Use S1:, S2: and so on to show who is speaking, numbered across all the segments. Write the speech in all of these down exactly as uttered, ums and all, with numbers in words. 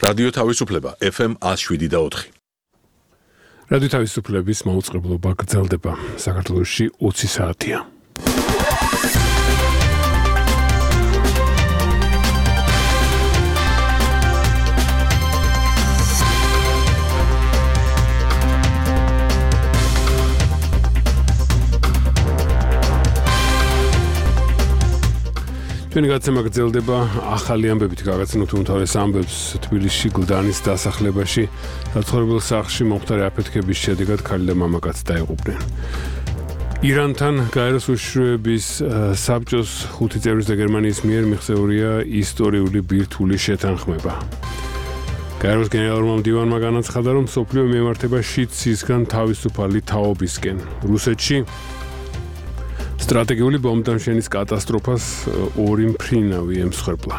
S1: რადიო თავისუფლება F M one oh seven და four.
S2: რადიო თავისუფლების მაუწყებლობა გრძელდება. საქართველოში ოცი საათია. ჩვენი გაცემა გრძელდება. ახალი ამბებით გაგაცნოთ უმთავრეს ამბებს. თბილისში გლდანის დასახლებაში საცხოვრებელ სახლში მომხდარი აფეთქების შედეგად ქალი და მამაკაც დაიღუპნენ. ირანთან გაეროს უშიშროების საბჭოს ხუთი წევრის და გერმანიის მიერ მიღწეულია ისტორიული ბირთვული შეთანხმება. გაეროს გენერალურმა მდივანმა განაცხადა, რომ მსოფლიო მიემართება შიდსისგან თავისუფალი თაობისკენ. რუსეთში სტრატეგიული ბომბდამშენის კატასტროფას ორი მფრინავი ემსხვერპლა.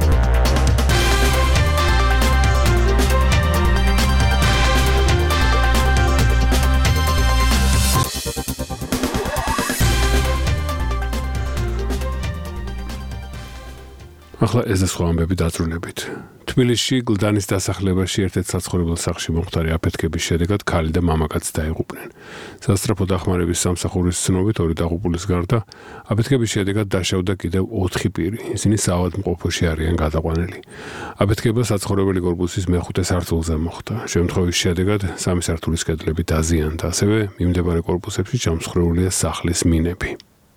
S2: ახლა ეს სხვა ამბები დაძრულებით. თბილისში გლდანის დასახლებაში ერთ-ერთ საცხოვრებელ სახლში მომხდარი აფეთქების შედეგად ქალი და მამაკაც დაიღუპნენ. სასწრაფო დახმარების სამსახურის ცნობით ორი დაღუპულის გარდა აფეთქების შედეგად დაშავდა კიდევ ოთხი პირი. ისინი საავადმყოფოში არიან გადაყვანილი. აფეთქება საცხოვრებელი კორპუსის მეხუთე სართულზე მოხდა. შემთხვევის შედეგად სამი სართულის კედლები დაზიანდა, ასევე მიმდებარე კორპუსებში ჩამსხვრეულია სახლის მინები.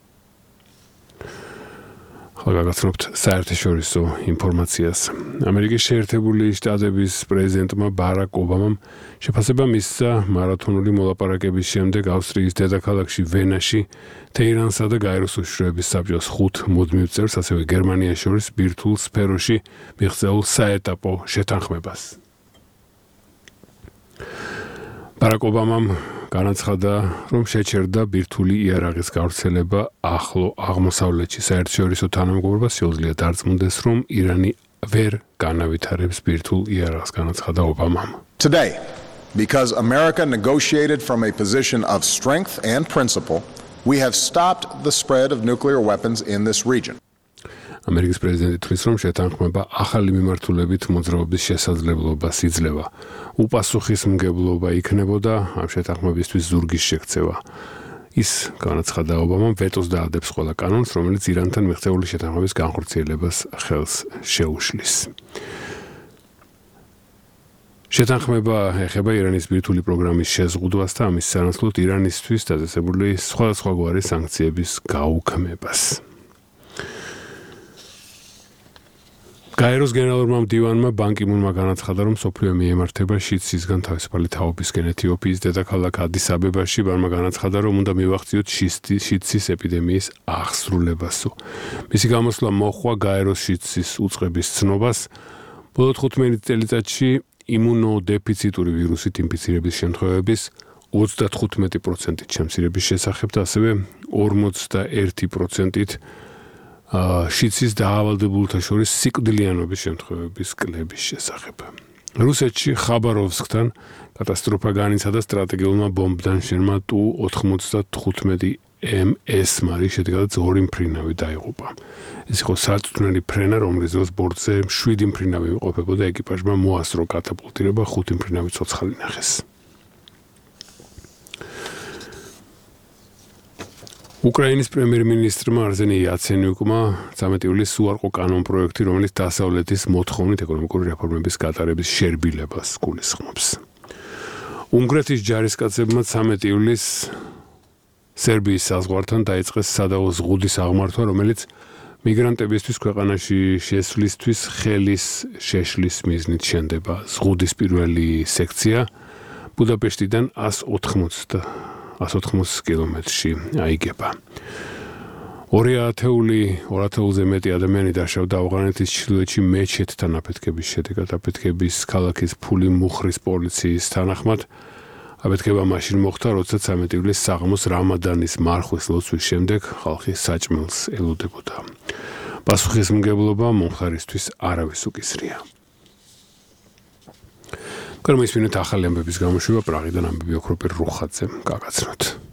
S2: გაგაცნობთ საერთაშორისო ინფორმაციას. ამერიკის შეერთებული შტატების პრეზიდენტმა ბარაკ ობამამ შეფასება მისცა მარათონული მოლაპარაკების შემდეგ ავსტრიის დედაქალაქში ვენაში თეირანსა და გაეროს უშიშროების საბჭოს ხუთ მუდმივ წევრს, ასევე გერმანიას შორის ბირთვულ სფეროში მიღწეულ საეტაპო შეთანხმებას. ბარაკ ობამამ განაცხადა, რომ შეჩერდა ბირთვული იარაღის გავრცელება ახლო აღმოსავლეთში. საერთაშორისო თანამეგობრობას შეუძლია დარწმუნდეს, რომ ირანი ვერ განავითარებს ბირთვულ იარაღს, განაცხადა ობამამ.
S3: Today, because America negotiated from a position of strength and principle, we have stopped the spread of nuclear weapons in this region.
S2: ამერიკის პრეზიდენტი თვლის, რომ შეთანხმება ახალი მიმართულებით მოძრაობის შესაძლებლობას იძლევა. უპასუხისმგებლობა იქნებოდა ამ შეთანხმებისთვის ზურგის შექცევა. ის განაცხადა ობამამ ვეტოს დაადებს ყველა კანონს, რომელიც ირანთან მიღწეული შეთანხმების განხორციელებას ხელს შეუშლის. შეთანხმება ეხება ირანის ბირთვული პროგრამის შეზღუდვას და ამის სანაცვლოდ ირანისთვის დაწესებული სხვადასხვაგვარი სანქციების გაუქმებას. გაეროს გენერალურმა მდივანმა ბან კი მუნმა განაცხადა, რომ მსოფლიო მიემართება შიდსისგან თავისუფალი თაობისკენ. ეთიოპიის დედაქალაქ ადის აბებაში ბანმა განაცხადა, რომ უნდა მივახციოთ შიდსის ეპიდემიის აღსრულებასო. მისი გამოსვლა მოჰყვა გაეროს შიდსის უწყების ცნობას. ბოლო თხუთმეტ წელიწადში იმუნოდეფიციტური ვირუსით ინფიცირების შემთხვევების ოცდათხუთმეტი პროცენტით შემცირების შესახებ და ასევე ორმოცდაერთი პროცენტით შიდსის დაავადებულთა შორის სიკვდილიანობის შემთხვევების კლების შესახებ. რუსეთში ხაბაროვსკთან კატასტროფა განიცადა სტრატეგიულმა ბომბდამშენმა ტუ ოთხმოცდათხუთმეტი M S მარი, შედეგადაც ორი მფრინავი დაიღუპა. ეს იყო სარწმუნოები ფრენა, რომლის დროს ბორტზე შვიდი მფრინავი იმყოფებოდა, ეკიპაჟმა მოასწრო კატაპულტირება, ხუთი მფრინავი ცოცხალი ნახეს. უკრაინის პრემიერ-მინისტრმა არზენი იაცენიუკმა ცამეტი ივლისს უარყო კანონპროექტი, რომელიც დასავლეთის მოთხოვნით ეკონომიკური რეფორმების გატარების შერბილებას გულისხმობს. უნგრეთის ჯარისკაცებმა ცამეტი ივლისს სერბიის საზღვართან დაიწყეს სადავო ზღუდის აღმართვა, რომელიც მიგრანტებისთვის ქვეყანაში შესვლისთვის ხელის შეშლის მიზნით შენდება. ზღუდის პირველი სექცია ბუდაპეშტიდან ას ოთხმოცი კილომეტრში აიგება. ორი ათეულზე მეტი ადამიანი დაშავდა ავღანეთის ჩრდილოეთში მეჩეთთან აფეთქების შედეგად. აფეთქების ქალაქის ფული მუხრის პოლიციის თანახმად აფეთქება მაშინ მოხდა, როცა ცამეტი ივლისს საღამოს რამადანის მარხვის ლოცვის შემდეგ ხალხი საჭმელს ელოდებოდა. პასუხისმგებლობა მომხდარისთვის არავის უკისრია. Când mă spune ახალი ამბების გამოშვება პრაღიდან ამბები ოქროპერ რუხაძემ გაგაცნოთ.